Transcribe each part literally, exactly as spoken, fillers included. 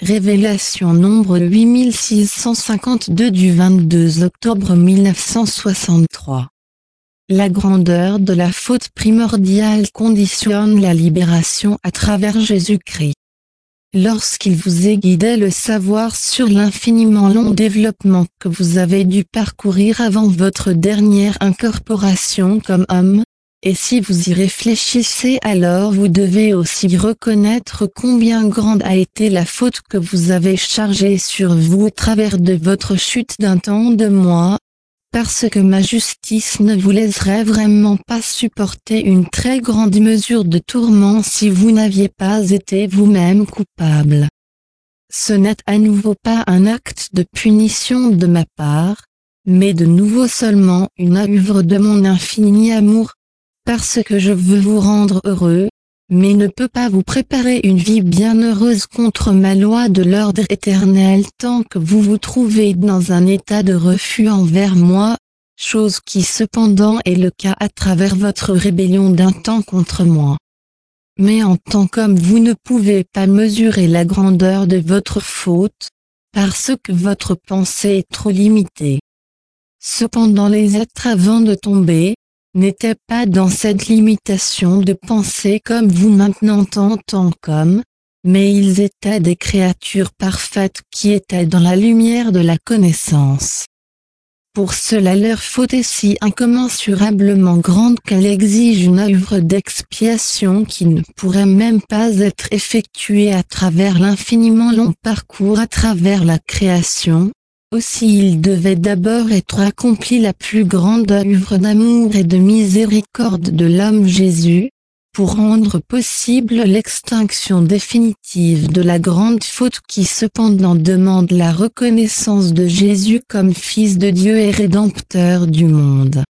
Révélation nombre huit mille six cent cinquante-deux du vingt-deux octobre mille neuf cent soixante-trois. La grandeur de la faute primordiale conditionne la libération à travers Jésus-Christ. Lorsqu'il vous est guidé le savoir sur l'infiniment long développement que vous avez dû parcourir avant votre dernière incorporation comme homme, et si vous y réfléchissez alors vous devez aussi reconnaître combien grande a été la faute que vous avez chargée sur vous au travers de votre chute d'un temps de moi, parce que ma justice ne vous laisserait vraiment pas supporter une très grande mesure de tourment si vous n'aviez pas été vous-même coupable. Ce n'est à nouveau pas un acte de punition de ma part, mais de nouveau seulement une œuvre de mon infini amour, parce que je veux vous rendre heureux, mais ne peux pas vous préparer une vie bienheureuse contre ma loi de l'ordre éternel tant que vous vous trouvez dans un état de refus envers moi, chose qui cependant est le cas à travers votre rébellion d'un temps contre moi. Mais en tant qu'homme vous ne pouvez pas mesurer la grandeur de votre faute, parce que votre pensée est trop limitée. Cependant les êtres avant de tomber, n'étaient pas dans cette limitation de pensée comme vous maintenant en tant qu'hommes, mais ils étaient des créatures parfaites qui étaient dans la lumière de la connaissance. Pour cela leur faute est si incommensurablement grande qu'elle exige une œuvre d'expiation qui ne pourrait même pas être effectuée à travers l'infiniment long parcours à travers la création. Aussi il devait d'abord être accompli la plus grande œuvre d'amour et de miséricorde de l'homme Jésus, pour rendre possible l'extinction définitive de la grande faute qui cependant demande la reconnaissance de Jésus comme Fils de Dieu et Rédempteur du monde.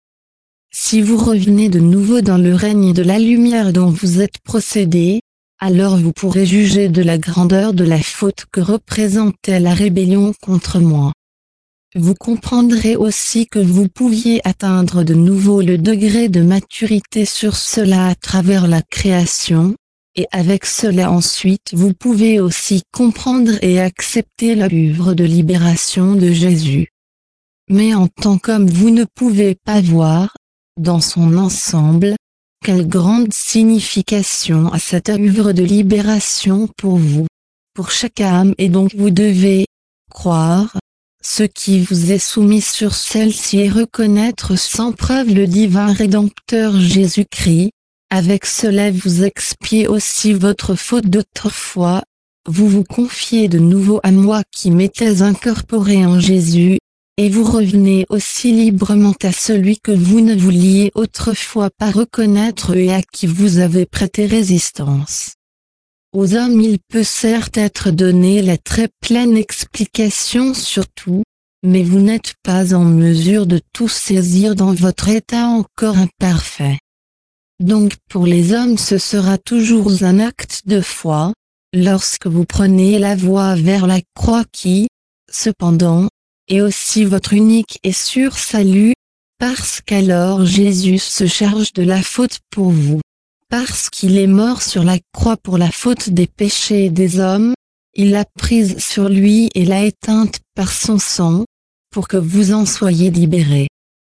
Si vous revenez de nouveau dans le règne de la lumière dont vous êtes procédé, alors vous pourrez juger de la grandeur de la faute que représentait la rébellion contre moi. Vous comprendrez aussi que vous pouviez atteindre de nouveau le degré de maturité sur cela à travers la création, et avec cela ensuite vous pouvez aussi comprendre et accepter l'œuvre de libération de Jésus. Mais en tant qu'homme vous ne pouvez pas voir, dans son ensemble, quelle grande signification a cette œuvre de libération pour vous, pour chaque âme et donc vous devez croire ce qui vous est soumis sur celle-ci et reconnaître sans preuve le divin Rédempteur Jésus-Christ, avec cela vous expiez aussi votre faute d'autrefois, vous vous confiez de nouveau à moi qui m'étais incorporé en Jésus, et vous revenez aussi librement à celui que vous ne vouliez autrefois pas reconnaître et à qui vous avez prêté résistance. Aux hommes il peut certes être donné la très pleine explication sur tout, mais vous n'êtes pas en mesure de tout saisir dans votre état encore imparfait. Donc pour les hommes ce sera toujours un acte de foi, lorsque vous prenez la voie vers la croix qui, cependant, est aussi votre unique et sûr salut, parce qu'alors Jésus se charge de la faute pour vous. Parce qu'il est mort sur la croix pour la faute des péchés des hommes, il l'a prise sur lui et l'a éteinte par son sang, pour que vous en soyez libérés.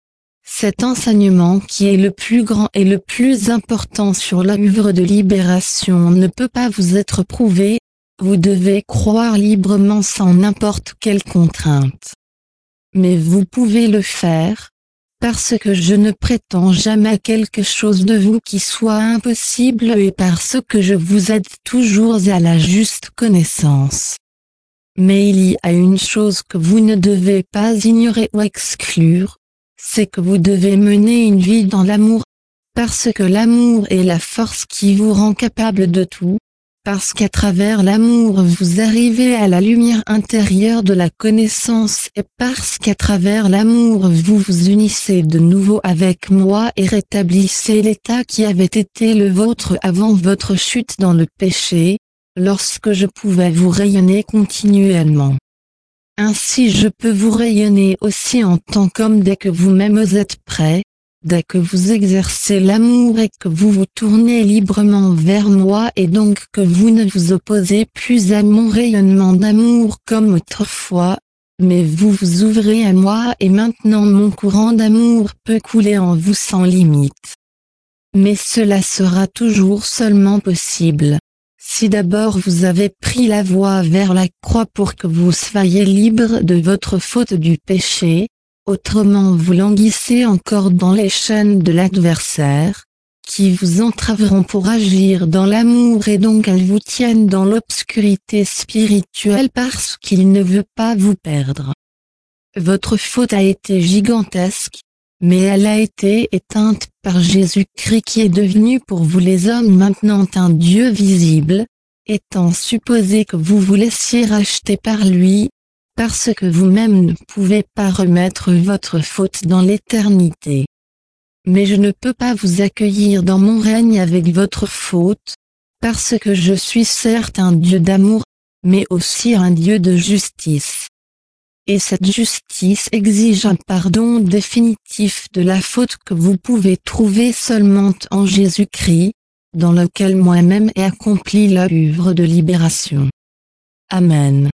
Cet enseignement qui est le plus grand et le plus important sur l'œuvre de libération ne peut pas vous être prouvé, vous devez croire librement sans n'importe quelle contrainte. Mais vous pouvez le faire, parce que je ne prétends jamais quelque chose de vous qui soit impossible et parce que je vous aide toujours à la juste connaissance. Mais il y a une chose que vous ne devez pas ignorer ou exclure, c'est que vous devez mener une vie dans l'amour, parce que l'amour est la force qui vous rend capable de tout, parce qu'à travers l'amour vous arrivez à la lumière intérieure de la connaissance et parce qu'à travers l'amour vous vous unissez de nouveau avec moi et rétablissez l'état qui avait été le vôtre avant votre chute dans le péché, lorsque je pouvais vous rayonner continuellement. Ainsi je peux vous rayonner aussi en tant qu'homme dès que vous-même êtes prêt, dès que vous exercez l'amour et que vous vous tournez librement vers moi et donc que vous ne vous opposez plus à mon rayonnement d'amour comme autrefois, mais vous vous ouvrez à moi et maintenant mon courant d'amour peut couler en vous sans limite. Mais cela sera toujours seulement possible si d'abord vous avez pris la voie vers la croix pour que vous soyez libre de votre faute du péché, autrement vous languissez encore dans les chaînes de l'adversaire, qui vous entraveront pour agir dans l'amour et donc elles vous tiennent dans l'obscurité spirituelle parce qu'il ne veut pas vous perdre. Votre faute a été gigantesque, mais elle a été éteinte par Jésus-Christ qui est devenu pour vous les hommes maintenant un Dieu visible, étant supposé que vous vous laissiez racheter par lui, parce que vous-même ne pouvez pas remettre votre faute dans l'éternité. Mais je ne peux pas vous accueillir dans mon règne avec votre faute, parce que je suis certes un Dieu d'amour, mais aussi un Dieu de justice. Et cette justice exige un pardon définitif de la faute que vous pouvez trouver seulement en Jésus-Christ, dans lequel moi-même ai accompli l'œuvre de libération. Amen.